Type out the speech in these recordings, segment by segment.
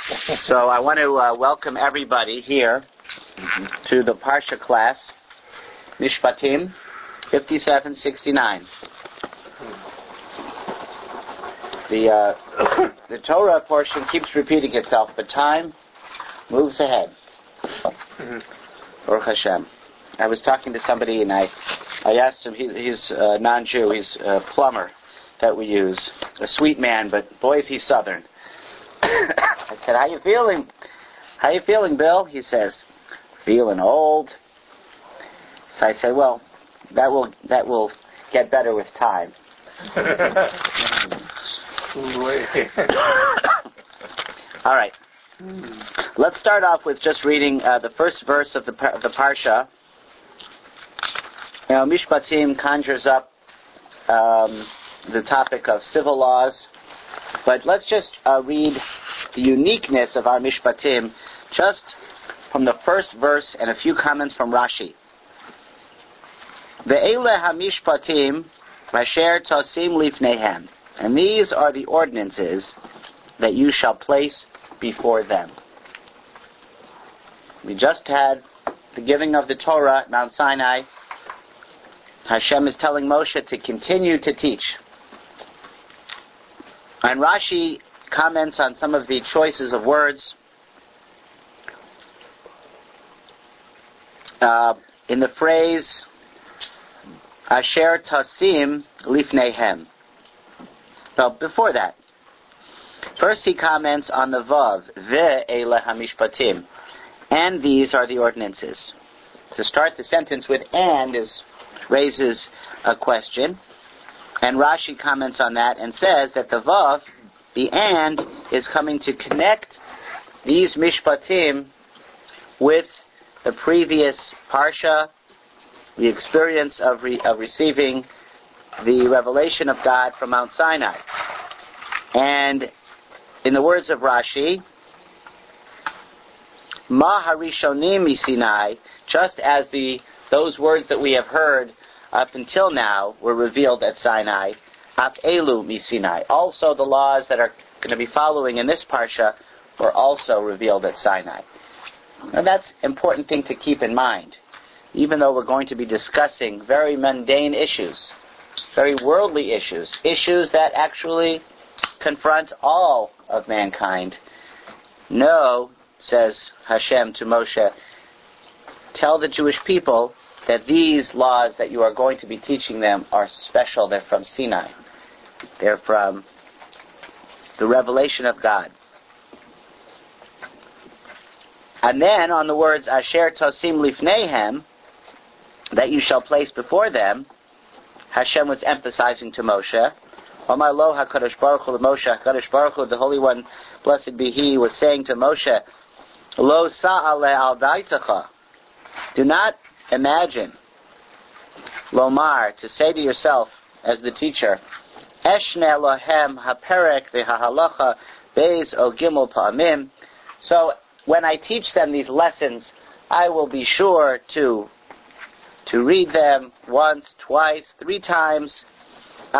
So I want to welcome everybody here to the Parsha class, Mishpatim 5769. The Torah portion keeps repeating itself, but time moves ahead. Baruch Hashem. I was talking to somebody and I asked him, he's a non-Jew, he's a plumber that we use, a sweet man, but boy is he Southern. I said, how you feeling? How you feeling, Bill? He says, feeling old. So I said, well, that will get better with time. All right. Let's start off with just reading the first verse of the Parsha. Now, Mishpatim conjures up the topic of civil laws, but let's just read the uniqueness of our Mishpatim just from the first verse and a few comments from Rashi. Ve'ele hamishpatim asher tosim lifnehem, and these are the ordinances that you shall place before them. We just had the giving of the Torah at Mount Sinai. Hashem is telling Moshe to continue to teach. And Rashi comments on some of the choices of words. In the phrase, Asher Tasim Lifnehem. Well, before that, first he comments on the Vav, Ve'ele HaMishpatim, and these are the ordinances. To start the sentence with and raises a question, and Rashi comments on that and says that the Vav, the and, is coming to connect these Mishpatim with the previous Parsha, the experience of receiving the revelation of God from Mount Sinai. And in the words of Rashi, Ma harishonim misinai, just as those words that we have heard up until now were revealed at Sinai, Ap elu misinai. Also the laws that are going to be following in this Parsha were also revealed at Sinai. And that's an important thing to keep in mind. Even though we're going to be discussing very mundane issues, very worldly issues, issues that actually confront all of mankind. No, says Hashem to Moshe, tell the Jewish people that these laws that you are going to be teaching them are special. They're from Sinai. They're from the revelation of God. And then on the words Asher Tosim Lifnehem, that you shall place before them, Hashem was emphasizing to Moshe, Omar Lo HaKadosh Baruch Hu Moshe, HaKadosh Baruch Hu, the Holy One, blessed be He, was saying to Moshe, Lo Sa'ale Al Daitacha, do not imagine, Lomar, to say to yourself, as the teacher, Eshne Lohem HaPerek VeHaHalacha Beis O Gimel Pa'amim. So when I teach them these lessons, I will be sure to read them once, twice, 3 times, so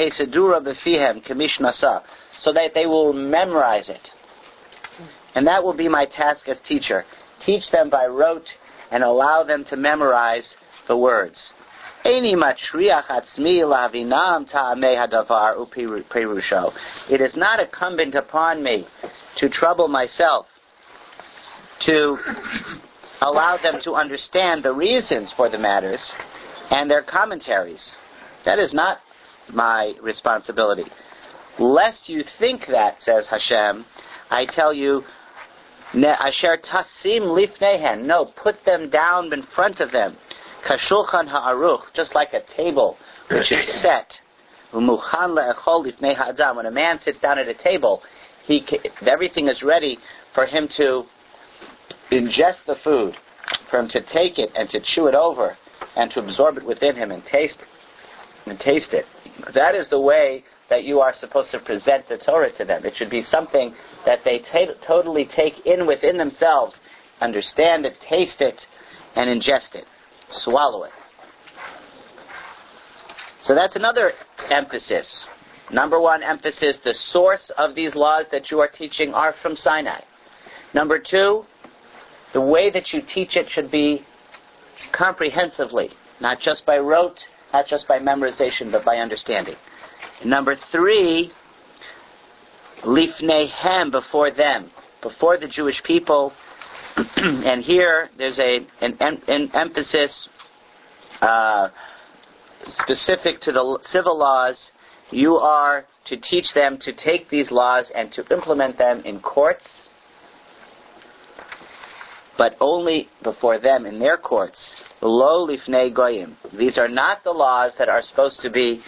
that they will memorize it. And that will be my task as teacher. Teach them by rote and allow them to memorize the words. It is not incumbent upon me to trouble myself to allow them to understand the reasons for the matters and their commentaries. That is not my responsibility. Lest you think that, says Hashem, I tell you, Asher Tasim Lifnehen, no, put them down in front of them. Kashulchan Ha'aruch, just like a table which is set. Umuchan le'echol lifnei ha'adam. When a man sits down at a table, everything is ready for him to ingest the food, for him to take it and to chew it over and to absorb it within him and taste it. That is the way that you are supposed to present the Torah to them. It should be something that they totally take in within themselves, understand it, taste it, and ingest it, swallow it. So that's another emphasis. Number one emphasis, the source of these laws that you are teaching are from Sinai. Number two, the way that you teach it should be comprehensively, not just by rote, not just by memorization, but by understanding. Number three, lifneihem, before them, before the Jewish people. And here there's an emphasis specific to the civil laws. You are to teach them to take these laws and to implement them in courts, but only before them in their courts. Lo lifnei goyim. These are not the laws that are supposed to be,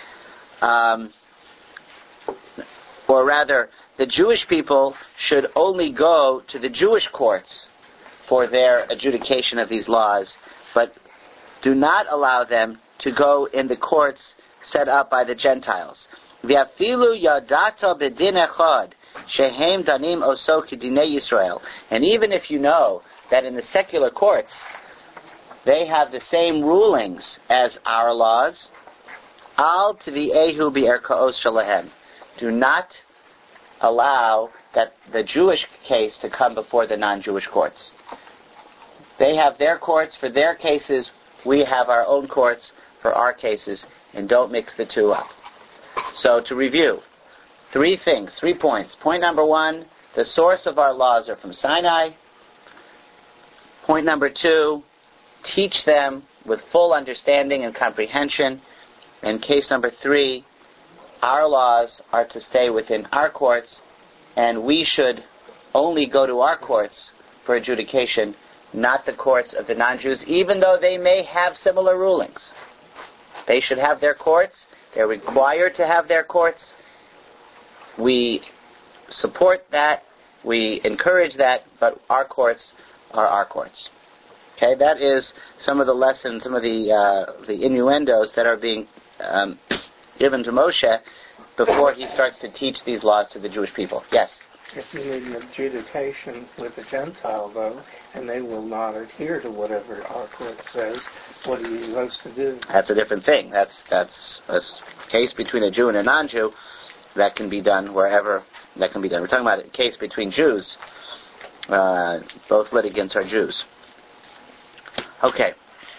or rather, the Jewish people should only go to the Jewish courts for their adjudication of these laws, but do not allow them to go in the courts set up by the Gentiles. V'afilu yadata b'din echad shehem danim oso k'dinei Yisrael. And even if you know that in the secular courts they have the same rulings as our laws, al tviehu bi'erkaos shalahem. Do not allow that the Jewish case to come before the non-Jewish courts. They have their courts for their cases. We have our own courts for our cases, and don't mix the two up. So to review, 3 things, 3 points. Point number 1, the source of our laws are from Sinai. Point number 2, teach them with full understanding and comprehension. And case number 3, our laws are to stay within our courts, and we should only go to our courts for adjudication, not the courts of the non-Jews, even though they may have similar rulings. They should have their courts. They're required to have their courts. We support that. We encourage that, but our courts are our courts. Okay, that is some of the lessons, some of the innuendos that are being given to Moshe before he starts to teach these laws to the Jewish people. Yes? If you need an adjudication with a Gentile, though, and they will not adhere to whatever our court says, what are you supposed to do? That's a different thing. That's a case between a Jew and a non-Jew that can be done wherever that can be done. We're talking about a case between Jews. Both litigants are Jews. Okay.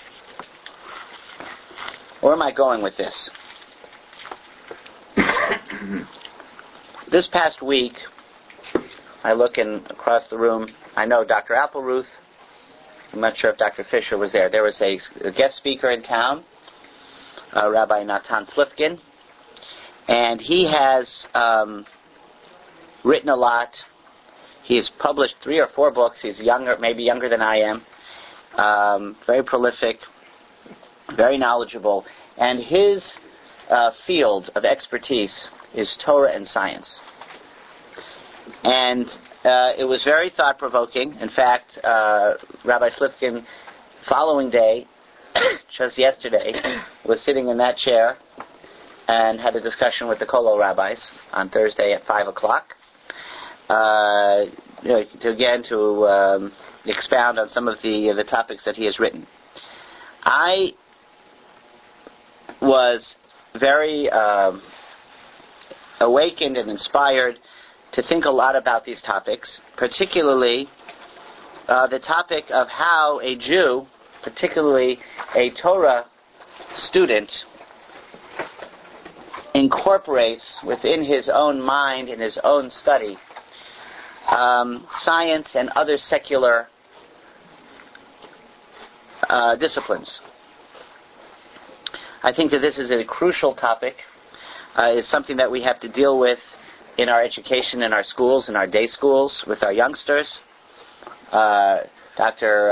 Where am I going with this? This past week, I look across the room. I know Dr. Appleruth. I'm not sure if Dr. Fisher was there. There was a guest speaker in town, Rabbi Natan Slifkin, and he has written a lot. He's published 3 or 4 books. He's younger, maybe younger than I am. Very prolific, very knowledgeable, and his field of expertise is Torah and science. And it was very thought-provoking. In fact, Rabbi Slifkin, following day, just yesterday, was sitting in that chair and had a discussion with the Kolo rabbis on Thursday at 5 o'clock. To expound on some of the topics that he has written. I was very awakened and inspired to think a lot about these topics, particularly the topic of how a Jew, particularly a Torah student, incorporates within his own mind and his own study science and other secular disciplines. I think that this is a crucial topic. It's something that we have to deal with in our education, in our schools, in our day schools, with our youngsters. Dr.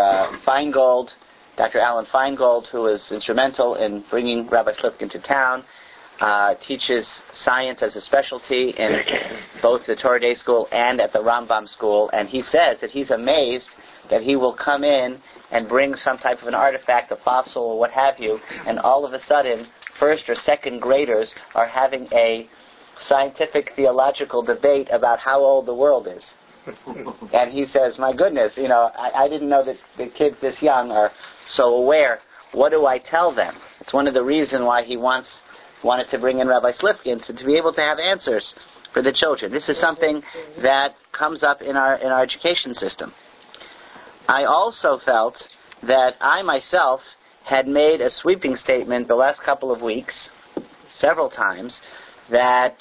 Alan Feingold, who was instrumental in bringing Rabbi Slifkin to town, teaches science as a specialty in both the Torah Day School and at the Rambam School, and he says that he's amazed that he will come in and bring some type of an artifact, a fossil or what have you, and all of a sudden, first or second graders are having a scientific theological debate about how old the world is. And he says, my goodness, I didn't know that the kids this young are so aware. What do I tell them? It's one of the reasons why he wanted to bring in Rabbi Slifkin, to be able to have answers for the children. This is something that comes up in our education system. I also felt that I myself had made a sweeping statement the last couple of weeks, several times, that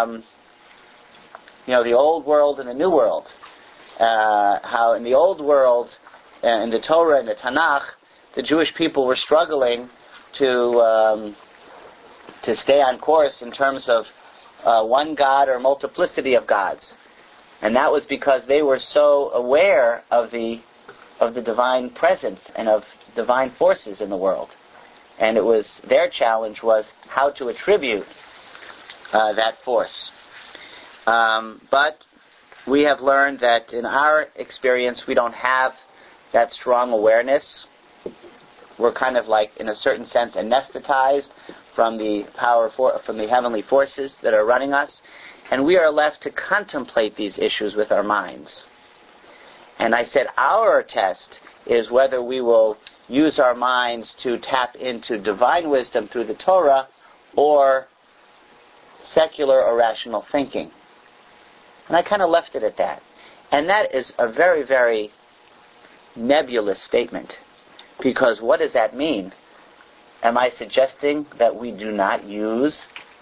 the old world and the new world. How in the old world, in the Torah and the Tanakh, the Jewish people were struggling to stay on course in terms of one God or multiplicity of gods, and that was because they were so aware of the divine presence and of divine forces in the world, and it was their challenge was how to attribute that force. But we have learned that in our experience we don't have that strong awareness. We're kind of like, in a certain sense, anesthetized from the from the heavenly forces that are running us, and we are left to contemplate these issues with our minds. And I said our test is whether we will use our minds to tap into divine wisdom through the Torah or secular or rational thinking. And I kind of left it at that. And that is a very, very nebulous statement. Because what does that mean? Am I suggesting that we do not use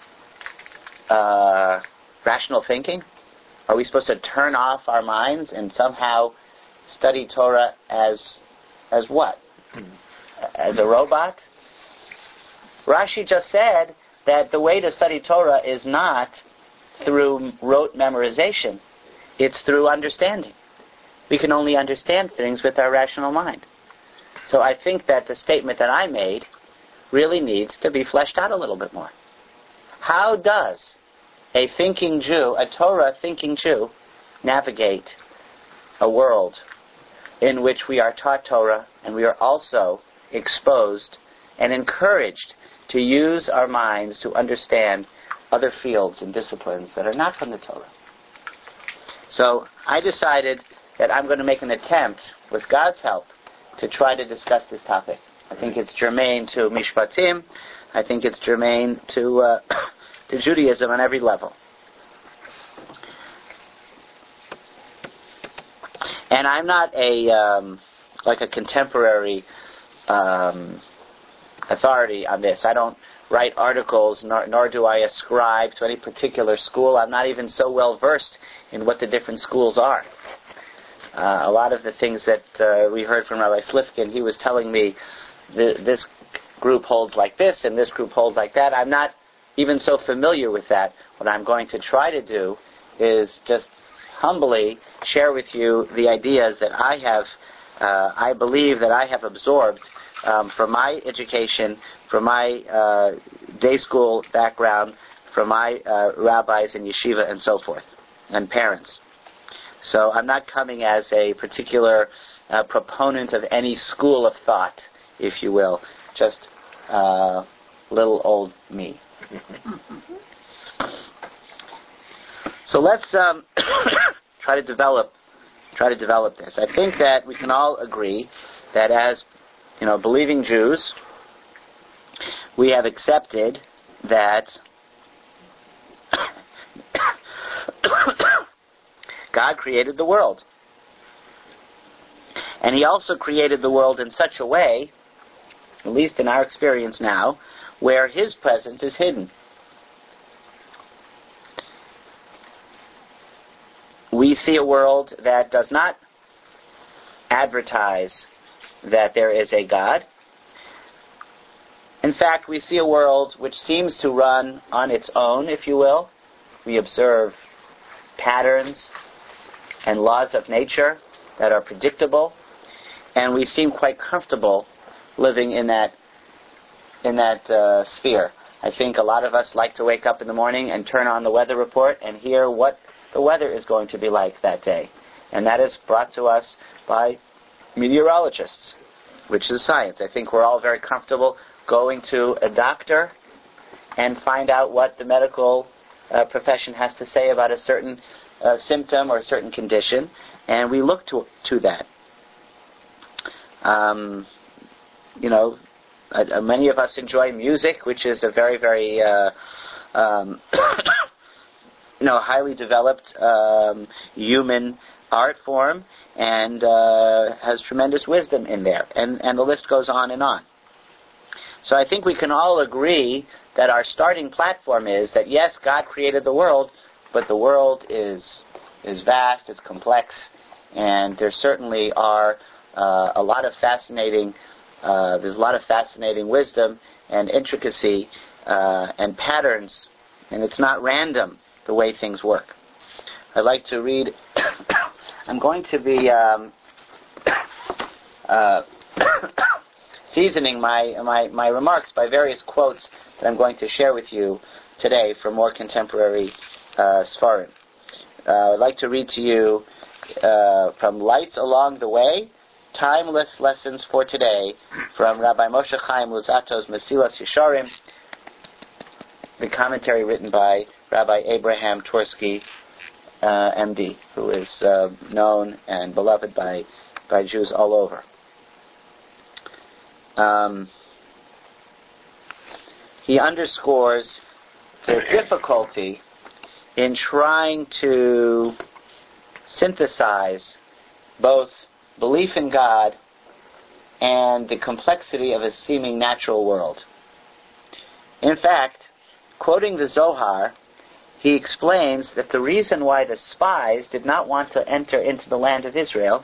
rational thinking? Are we supposed to turn off our minds and somehow study Torah as what? As a robot? Rashi just said that the way to study Torah is not through rote memorization. It's through understanding. We can only understand things with our rational mind. So I think that the statement that I made really needs to be fleshed out a little bit more. How does a thinking Jew, a Torah thinking Jew, navigate a world in which we are taught Torah and we are also exposed and encouraged to use our minds to understand other fields and disciplines that are not from the Torah? So I decided that I'm going to make an attempt, with God's help, to try to discuss this topic. I think it's germane to Mishpatim. I think it's germane to Judaism on every level. And I'm not a contemporary authority on this. I don't write articles, nor do I ascribe to any particular school. I'm not even so well versed in what the different schools are. A lot of the things that we heard from Rabbi Slifkin, he was telling me this group holds like this and this group holds like that. I'm not even so familiar with that. What I'm going to try to do is just humbly share with you the ideas that I believe that I have absorbed from my education, from my day school background, from my rabbis in yeshiva and so forth, and parents. So I'm not coming as a particular proponent of any school of thought, if you will. Just little old me. So let's try to develop this. I think that we can all agree that as believing Jews, we have accepted that God created the world. And He also created the world in such a way, at least in our experience now, where His presence is hidden. We see a world that does not advertise that there is a God. In fact, we see a world which seems to run on its own, if you will. We observe patterns and laws of nature that are predictable, and we seem quite comfortable living in that sphere. I think a lot of us like to wake up in the morning and turn on the weather report and hear what the weather is going to be like that day. And that is brought to us by meteorologists, which is science. I think we're all very comfortable going to a doctor and find out what the medical profession has to say about a certain symptom or a certain condition, and we look to that. Many of us enjoy music, which is a very, very highly developed human art form, and has tremendous wisdom in there. And the list goes on and on. So I think we can all agree that our starting platform is that, yes, God created the world, but the world is vast, it's complex, and there certainly are there's a lot of fascinating wisdom and intricacy and patterns, and it's not random the way things work. I'd like to read. I'm going to be seasoning my remarks by various quotes that I'm going to share with you today from more contemporary Sfarim. I'd like to read to you from Lights Along the Way, Timeless Lessons for Today, from Rabbi Moshe Chaim Luzato's Mesilas Yesharim, the commentary written by Rabbi Abraham Twersky, MD, who is known and beloved by Jews all over. He underscores the difficulty in trying to synthesize both belief in God and the complexity of a seeming natural world. In fact, quoting the Zohar, he explains that the reason why the spies did not want to enter into the land of Israel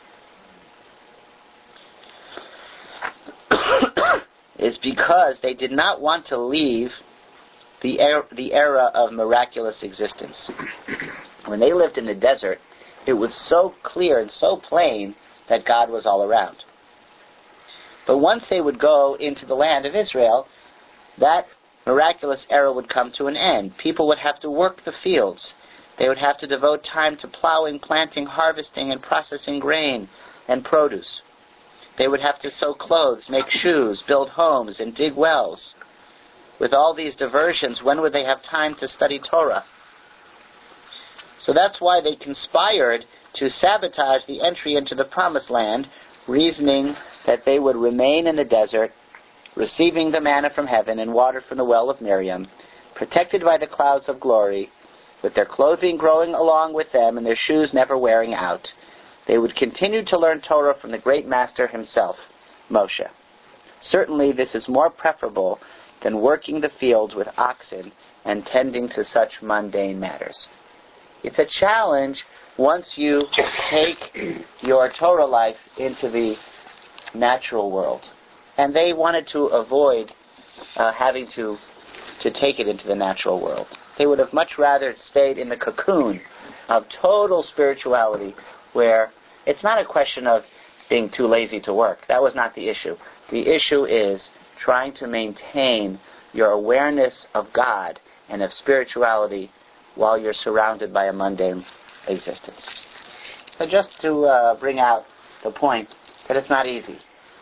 is because they did not want to leave the era of miraculous existence. When they lived in the desert, it was so clear and so plain that God was all around. But once they would go into the land of Israel, that miraculous era would come to an end. People would have to work the fields. They would have to devote time to plowing, planting, harvesting, and processing grain and produce. They would have to sew clothes, make shoes, build homes, and dig wells. With all these diversions, when would they have time to study Torah? So that's why they conspired to sabotage the entry into the Promised Land, reasoning that they would remain in the desert, receiving the manna from heaven and water from the well of Miriam, protected by the clouds of glory, with their clothing growing along with them and their shoes never wearing out. They would continue to learn Torah from the great master himself, Moshe. Certainly this is more preferable than working the fields with oxen and tending to such mundane matters. It's a challenge once you take your Torah life into the natural world. And they wanted to avoid having to take it into the natural world. They would have much rather stayed in the cocoon of total spirituality, where it's not a question of being too lazy to work. That was not the issue. The issue is trying to maintain your awareness of God and of spirituality while you're surrounded by a mundane existence. So just to bring out the point that it's not easy.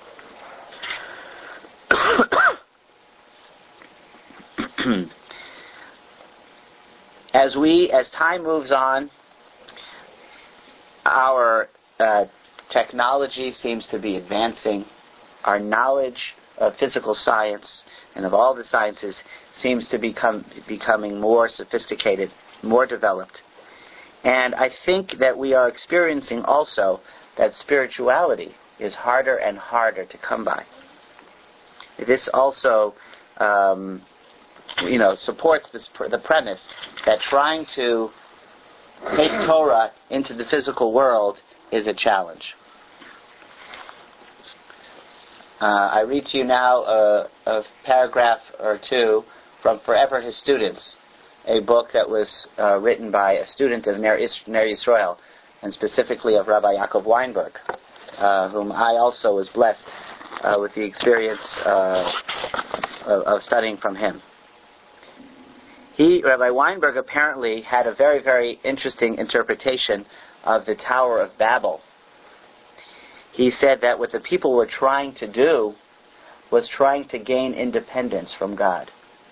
As time moves on, our technology seems to be advancing. Our knowledge of physical science and of all the sciences seems to becoming more sophisticated, more developed. And I think that we are experiencing also that spirituality is harder and harder to come by. This also supports the premise that trying to take Torah into the physical world is a challenge. I read to you now a paragraph or two from Forever His Students, a book that was written by a student of Ner Yisrael, and specifically of Rabbi Yaakov Weinberg, whom I also was blessed with the experience of studying from him. Rabbi Weinberg, apparently had a very, very interesting interpretation of the Tower of Babel. He said that what the people were trying to do was trying to gain independence from God.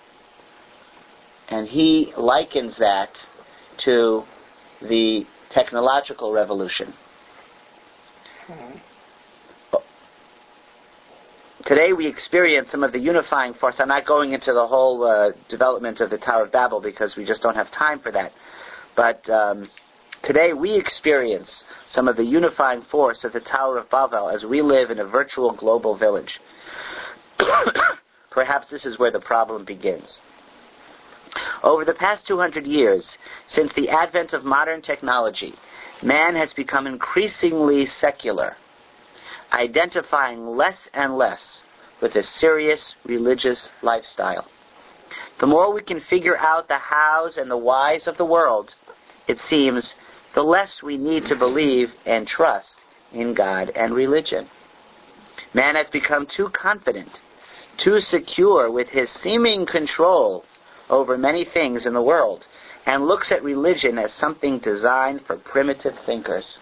And he likens that to the technological revolution. Today we experience some of the unifying force. I'm not going into the whole development of the Tower of Babel because we just don't have time for that. But today we experience some of the unifying force of the Tower of Babel as we live in a virtual global village. Perhaps this is where the problem begins. Over the past 200 years, since the advent of modern technology, man has become increasingly secular, identifying less and less with a serious religious lifestyle. The more we can figure out the hows and the whys of the world, it seems, the less we need to believe and trust in God and religion. Man has become too confident, too secure with his seeming control over many things in the world, and looks at religion as something designed for primitive thinkers.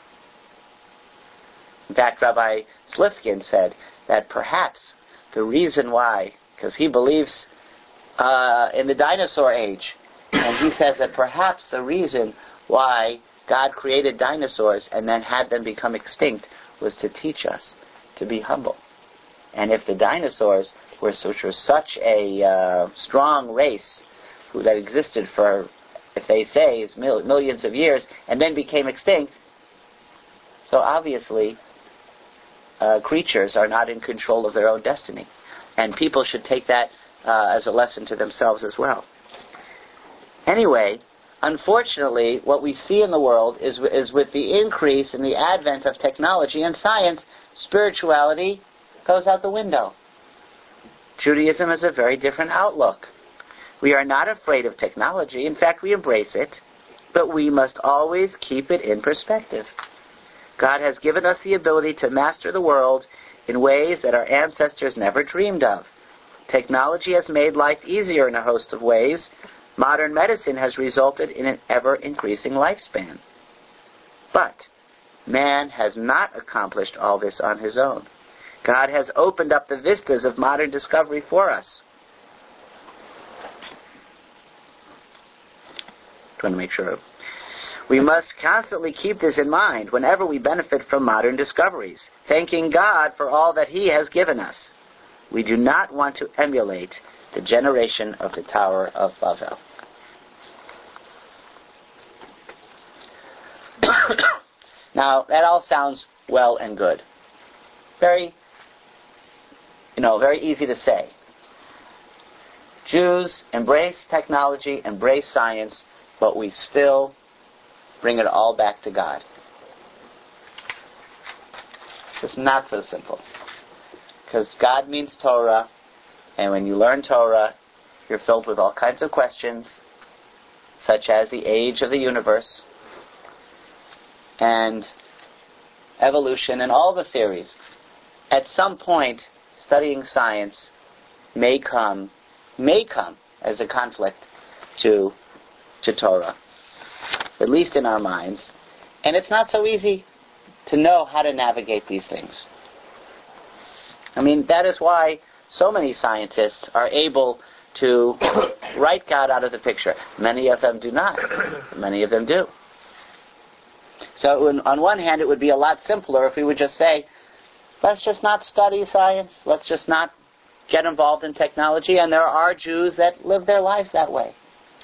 In fact, Rabbi Slifkin said that perhaps the reason why, because he believes in the dinosaur age, and he says that perhaps the reason why God created dinosaurs and then had them become extinct was to teach us to be humble. And if the dinosaurs were such a strong race that existed for, if they say, millions of years, and then became extinct, so obviously creatures are not in control of their own destiny. And people should take that as a lesson to themselves as well. Anyway, unfortunately, what we see in the world is with the increase in the advent of technology and science, spirituality goes out the window. Judaism has a very different outlook. We are not afraid of technology. In fact, we embrace it. But we must always keep it in perspective. God has given us the ability to master the world in ways that our ancestors never dreamed of. Technology has made life easier in a host of ways. Modern medicine has resulted in an ever-increasing lifespan. But man has not accomplished all this on his own. God has opened up the vistas of modern discovery for us. Trying to make sure. We must constantly keep this in mind whenever we benefit from modern discoveries, thanking God for all that He has given us. We do not want to emulate the generation of the Tower of Babel. Now, that all sounds well and good. Very easy to say. Jews embrace technology, embrace science, but we still bring it all back to God. It's not so simple. Because God means Torah, and when you learn Torah, you're filled with all kinds of questions, such as the age of the universe, and evolution, and all the theories. At some point, studying science may come as a conflict to Torah, at least in our minds. And it's not so easy to know how to navigate these things. I mean, that is why so many scientists are able to write God out of the picture. Many of them do not. Many of them do. So on one hand, it would be a lot simpler if we would just say, let's just not study science. Let's just not get involved in technology. And there are Jews that live their lives that way.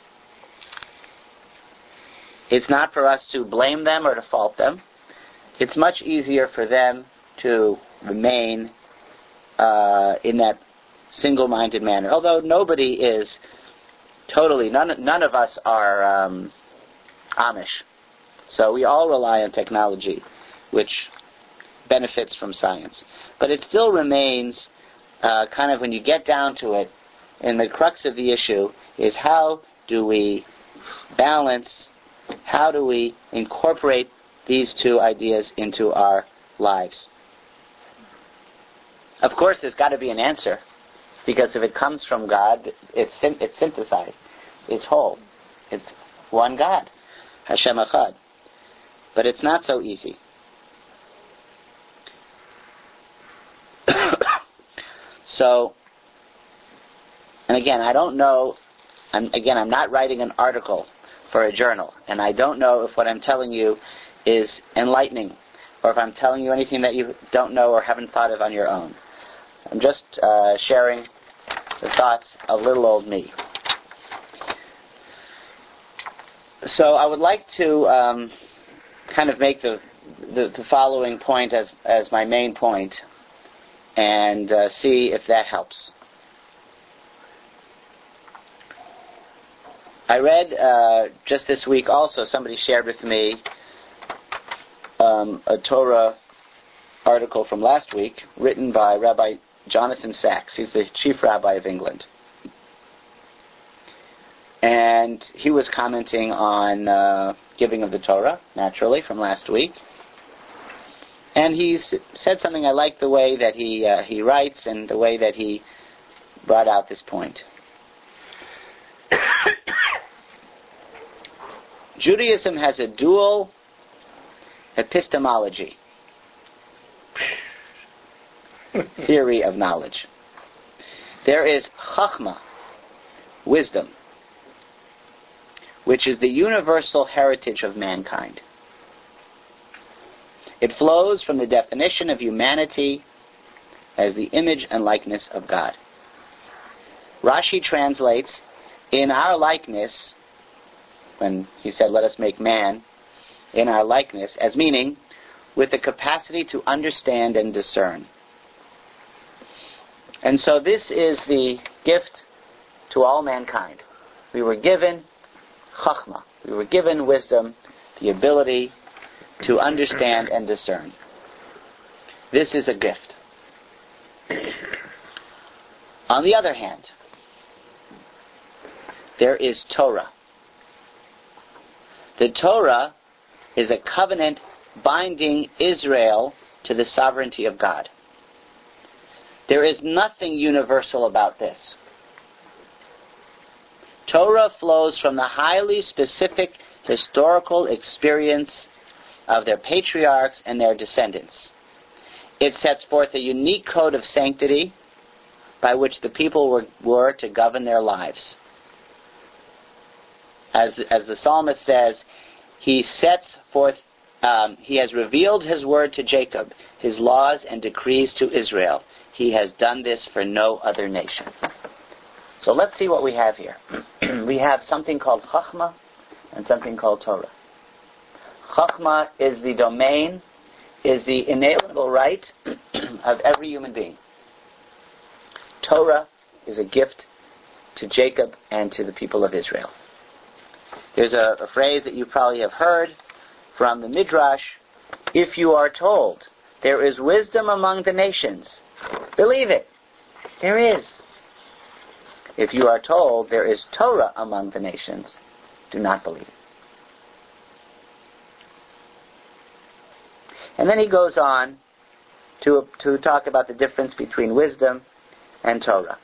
It's not for us to blame them or to fault them. It's much easier for them to remain in that single-minded manner. Although nobody is totally, none of us are Amish. So we all rely on technology, which benefits from science. But it still remains kind of, when you get down to it, and the crux of the issue is how do we balance, how do we incorporate these two ideas into our lives? Of course, there's got to be an answer, because if it comes from God, it's synthesized. It's whole. It's one God, Hashem Echad. But it's not so easy. So, and again, I don't know, I'm not writing an article for a journal, and I don't know if what I'm telling you is enlightening, or if I'm telling you anything that you don't know or haven't thought of on your own. I'm just sharing the thoughts of little old me. So I would like to kind of make the following point as my main point and see if that helps. I read just this week also, somebody shared with me a Torah article from last week written by Rabbi Jonathan Sacks. He's the chief rabbi of England. And he was commenting on giving of the Torah, naturally, from last week. And he said something, I like the way that he writes and the way that he brought out this point. Judaism has a dual epistemology, theory of knowledge. There is chachma, wisdom, which is the universal heritage of mankind. It flows from the definition of humanity as the image and likeness of God. Rashi translates, in our likeness, when he said, let us make man in our likeness, as meaning with the capacity to understand and discern. And so this is the gift to all mankind. We were given chachma. We were given wisdom, the ability to understand and discern. This is a gift. On the other hand, there is Torah. The Torah is a covenant binding Israel to the sovereignty of God. There is nothing universal about this. Torah flows from the highly specific historical experience of their patriarchs and their descendants. It sets forth a unique code of sanctity by which the people were to govern their lives. As the psalmist says, he sets forth, he has revealed his word to Jacob, his laws and decrees to Israel. He has done this for no other nation. So let's see what we have here. We have something called Chachma and something called Torah. Chachma is the domain, is the inalienable right of every human being. Torah is a gift to Jacob and to the people of Israel. There's a phrase that you probably have heard from the Midrash, if you are told there is wisdom among the nations, believe it. There is. If you are told there is Torah among the nations, do not believe it. And then he goes on to talk about the difference between wisdom and Torah.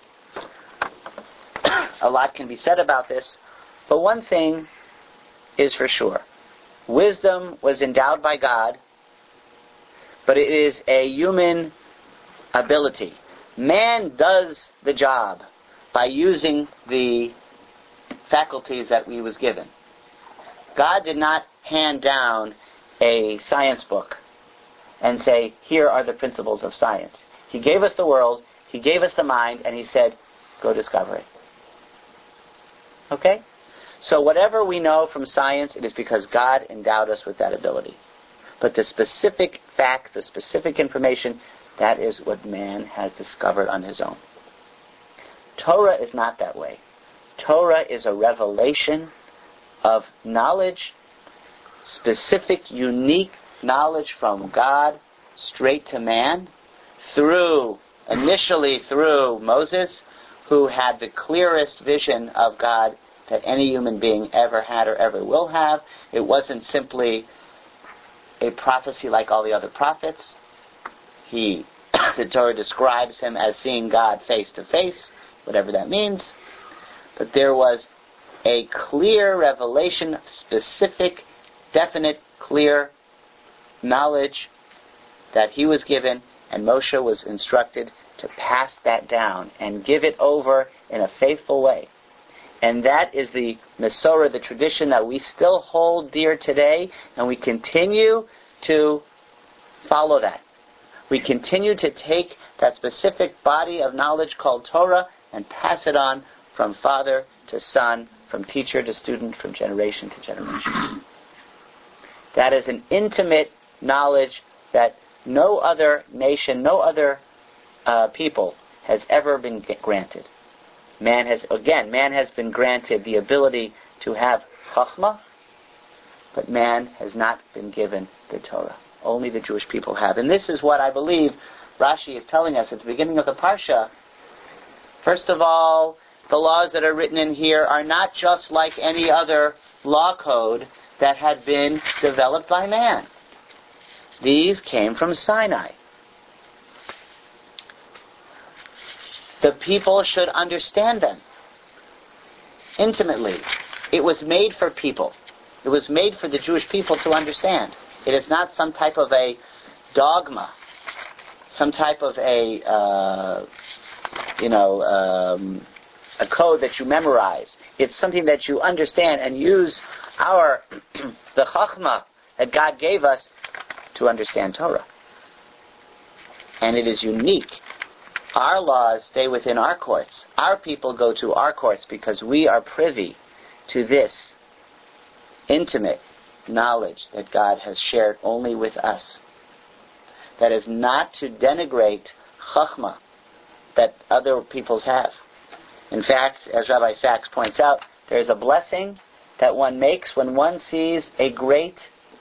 A lot can be said about this, but one thing is for sure. Wisdom was endowed by God, but it is a human ability. Man does the job by using the faculties that he was given. God did not hand down a science book and say, here are the principles of science. He gave us the world, he gave us the mind, and he said, go discover it. Okay? So whatever we know from science, it is because God endowed us with that ability. But the specific facts, the specific information, that is what man has discovered on his own. Torah is not that way. Torah is a revelation of knowledge, specific, unique knowledge from God straight to man, initially through Moses, who had the clearest vision of God that any human being ever had or ever will have. It wasn't simply a prophecy like all the other prophets. The Torah describes him as seeing God face to face, whatever that means. But there was a clear revelation, specific, definite, clear knowledge that he was given, and Moshe was instructed to pass that down and give it over in a faithful way. And that is the Masorah, the tradition that we still hold dear today, and we continue to follow that. we continue to take that specific body of knowledge called Torah and pass it on from father to son, from teacher to student, from generation to generation. That is an intimate knowledge that no other nation, no other people has ever been granted. Man has been granted the ability to have Chachma, but man has not been given the Torah. Only the Jewish people have. And this is what I believe Rashi is telling us at the beginning of the Parsha. First of all, the laws that are written in here are not just like any other law code that had been developed by man. These came from Sinai. The people should understand them intimately. It was made for people. It was made for the Jewish people to understand. It is not some type of a dogma, some type of a code that you memorize. It's something that you understand and use the Chachma that God gave us to understand Torah. And it is unique. Our laws stay within our courts. Our people go to our courts because we are privy to this intimate knowledge that God has shared only with us. That is not to denigrate Chachma that other peoples have. In fact, as Rabbi Sachs points out, there is a blessing that one makes when one sees a great,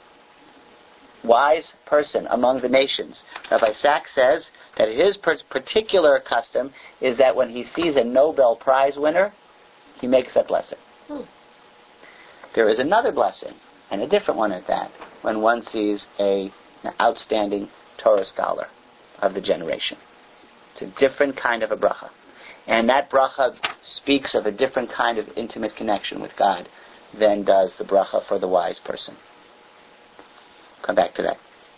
wise person among the nations. Rabbi Sachs says that his particular custom is that when he sees a Nobel Prize winner, he makes that blessing. There is another blessing, and a different one at that, when one sees an outstanding Torah scholar of the generation. It's a different kind of a bracha. And that bracha speaks of a different kind of intimate connection with God than does the bracha for the wise person. Come back to that.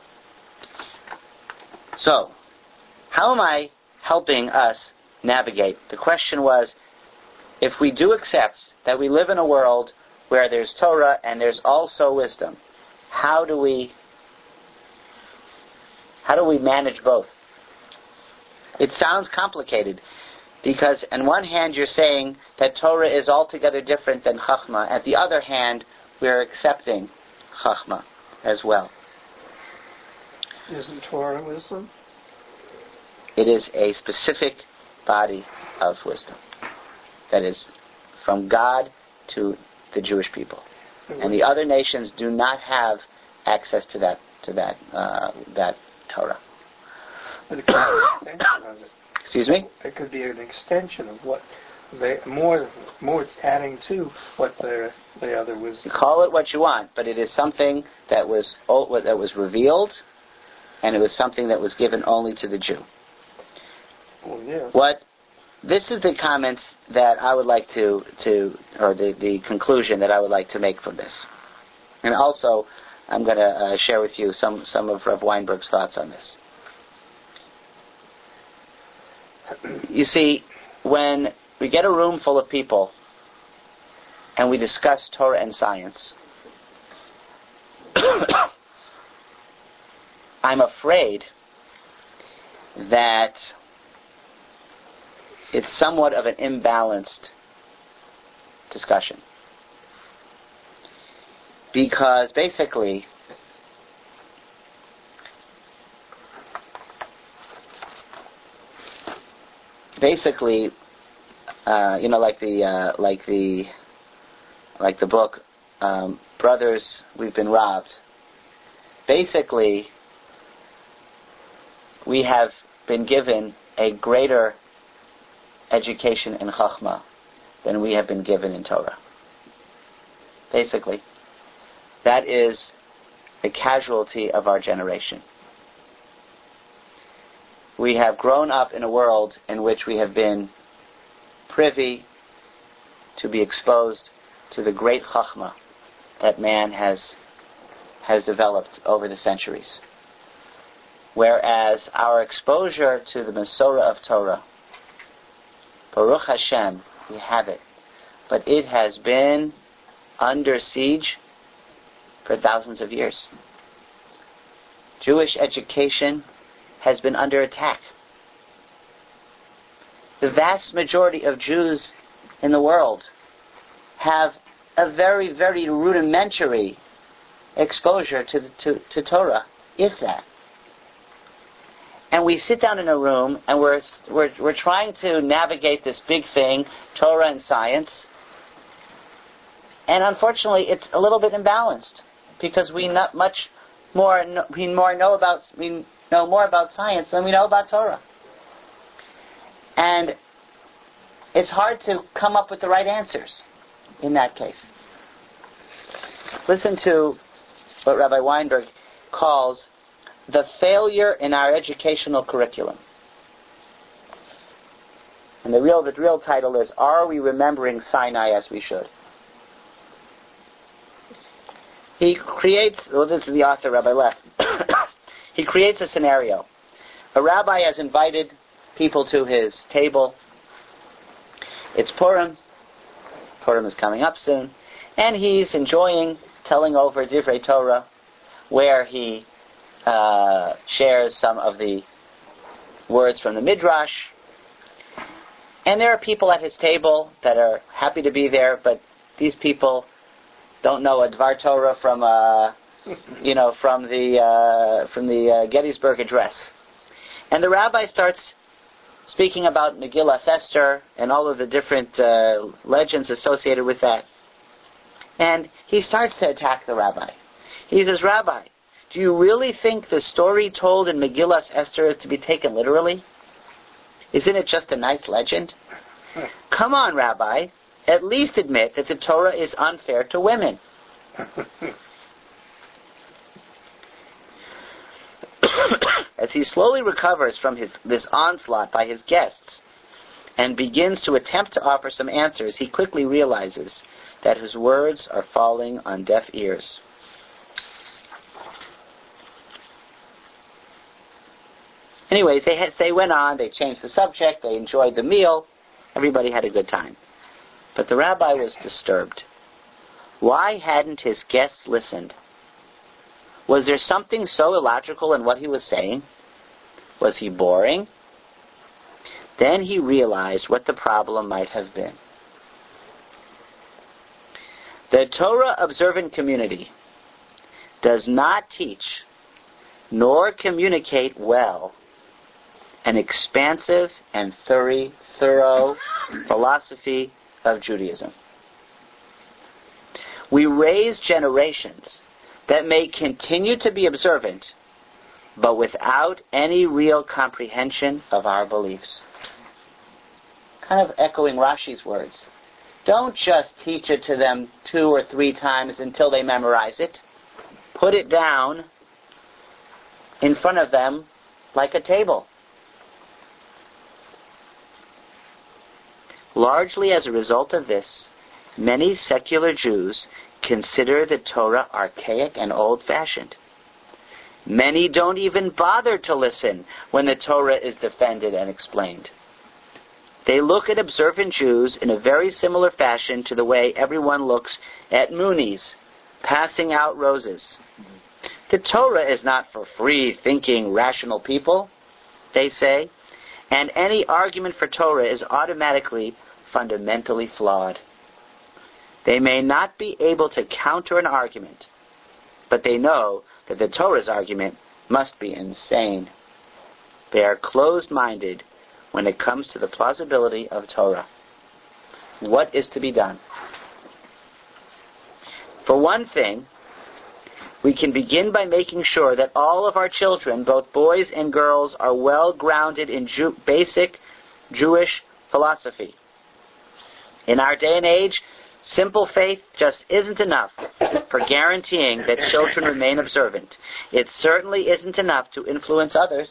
So, how am I helping us navigate? The question was, if we do accept that we live in a world where there's Torah and there's also wisdom, how do we manage both? It sounds complicated because on one hand you're saying that Torah is altogether different than Chachma. At the other hand, we're accepting Chachma as well. Isn't Torah wisdom? It is a specific body of wisdom that is from God to the Jewish people, and the other nations do not have access to that Torah. But it could be an extension of it. Excuse me? It could be an extension of what they more adding to what the other was. You call it what you want, but it is something that was revealed, and it was something that was given only to the Jew. Well, yeah. This is the comments that I would like or the conclusion that I would like to make from this. And also, I'm going to share with you some of Rav Weinberg's thoughts on this. You see, when we get a room full of people and we discuss Torah and science, I'm afraid that it's somewhat of an imbalanced discussion. Because basically, like the book, Brothers, We've Been Robbed. Basically, we have been given a greater education in Chachma than we have been given in Torah. Basically, that is a casualty of our generation. We have grown up in a world in which we have been privy to be exposed to the great Chachma that man has developed over the centuries. Whereas our exposure to the Masorah of Torah, Baruch Hashem, we have it, but it has been under siege for thousands of years. Jewish education has been under attack. The vast majority of Jews in the world have a very, very rudimentary exposure to Torah, if that. And we sit down in a room and we're trying to navigate this big thing, Torah and science. And unfortunately, it's a little bit imbalanced because we know more about science than we know about Torah. And it's hard to come up with the right answers in that case. Listen to what Rabbi Weinberg calls the failure in our educational curriculum. And the real title is, Are We Remembering Sinai as We Should? He creates, this is the author, Rabbi Leff. He creates a scenario. A rabbi has invited people to his table. It's Purim. Purim is coming up soon. And he's enjoying telling over Divrei Torah, where he shares some of the words from the Midrash. And there are people at his table that are happy to be there, but these people don't know a Dvar Torah from the Gettysburg Address. And the rabbi starts speaking about Megillah Esther and all of the different legends associated with that. And he starts to attack the rabbi. He says, Rabbi, do you really think the story told in Megillah Esther is to be taken literally? Isn't it just a nice legend? Come on, Rabbi. At least admit that the Torah is unfair to women. As he slowly recovers from this onslaught by his guests and begins to attempt to offer some answers, he quickly realizes that his words are falling on deaf ears. Anyways, they went on, they changed the subject, they enjoyed the meal, everybody had a good time. But the rabbi was disturbed. Why hadn't his guests listened? Was there something so illogical in what he was saying? Was he boring? Then he realized what the problem might have been. The Torah-observant community does not teach nor communicate well an expansive and thorough philosophy of Judaism. We raise generations that may continue to be observant, but without any real comprehension of our beliefs. Kind of echoing Rashi's words. Don't just teach it to them 2 or 3 times until they memorize it. Put it down in front of them like a table. Largely as a result of this, many secular Jews consider the Torah archaic and old-fashioned. Many don't even bother to listen when the Torah is defended and explained. They look at observant Jews in a very similar fashion to the way everyone looks at Moonies passing out roses. The Torah is not for free-thinking, rational people, they say, and any argument for Torah is automatically fundamentally flawed. They may not be able to counter an argument, but they know that the Torah's argument must be insane. They are closed-minded when it comes to the plausibility of Torah. What is to be done? For one thing, we can begin by making sure that all of our children, both boys and girls, are well grounded in basic Jewish philosophy. In our day and age, simple faith just isn't enough for guaranteeing that children remain observant. It certainly isn't enough to influence others.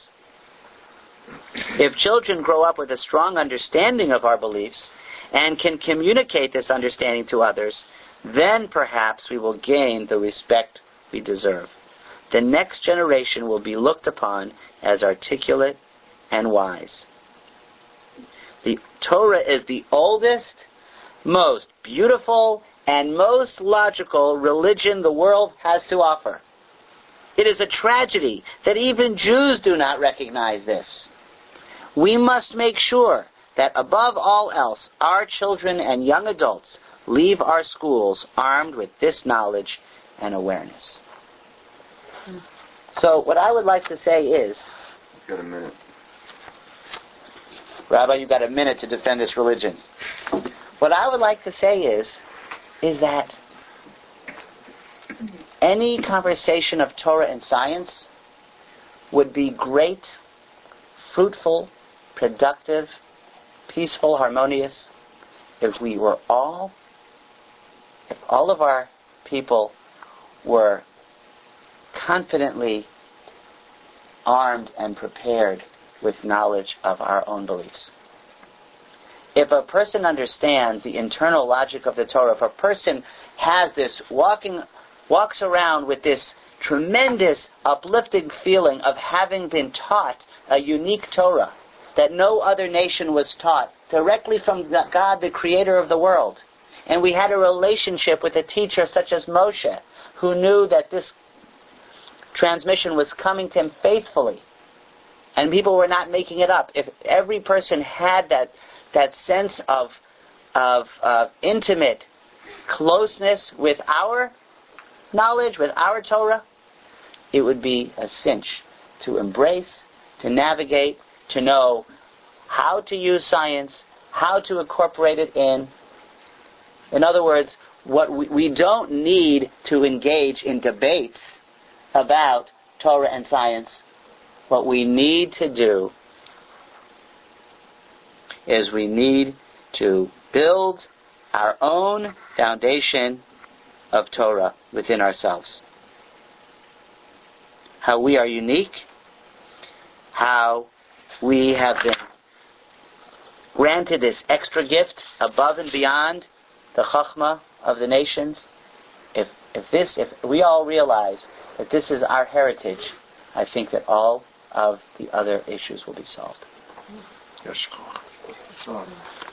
If children grow up with a strong understanding of our beliefs and can communicate this understanding to others, then perhaps we will gain the respect we deserve. The next generation will be looked upon as articulate and wise. The Torah is the oldest, most beautiful, and most logical religion the world has to offer. It is a tragedy that even Jews do not recognize this. We must make sure that above all else, our children and young adults leave our schools armed with this knowledge and awareness. So what I would like to say is... You've got a minute. Rabbi, you've got a minute to defend this religion. What I would like to say is that any conversation of Torah and science would be great, fruitful, productive, peaceful, harmonious, if all of our people were confidently armed and prepared with knowledge of our own beliefs. If a person understands the internal logic of the Torah, if a person has this, walks around with this tremendous uplifting feeling of having been taught a unique Torah that no other nation was taught, directly from God, the creator of the world, and we had a relationship with a teacher such as Moshe, who knew that this transmission was coming to him faithfully, and people were not making it up. If every person had that sense of intimate closeness with our knowledge, with our Torah, it would be a cinch to embrace, to navigate, to know how to use science, how to incorporate it in. In other words, what we don't need to engage in debates about Torah and science. What we need to do is we need to build our own foundation of Torah within ourselves. How we are unique, how we have been granted this extra gift above and beyond the Chachma of the nations. If we all realize that this is our heritage, I think that all of the other issues will be solved. Yes.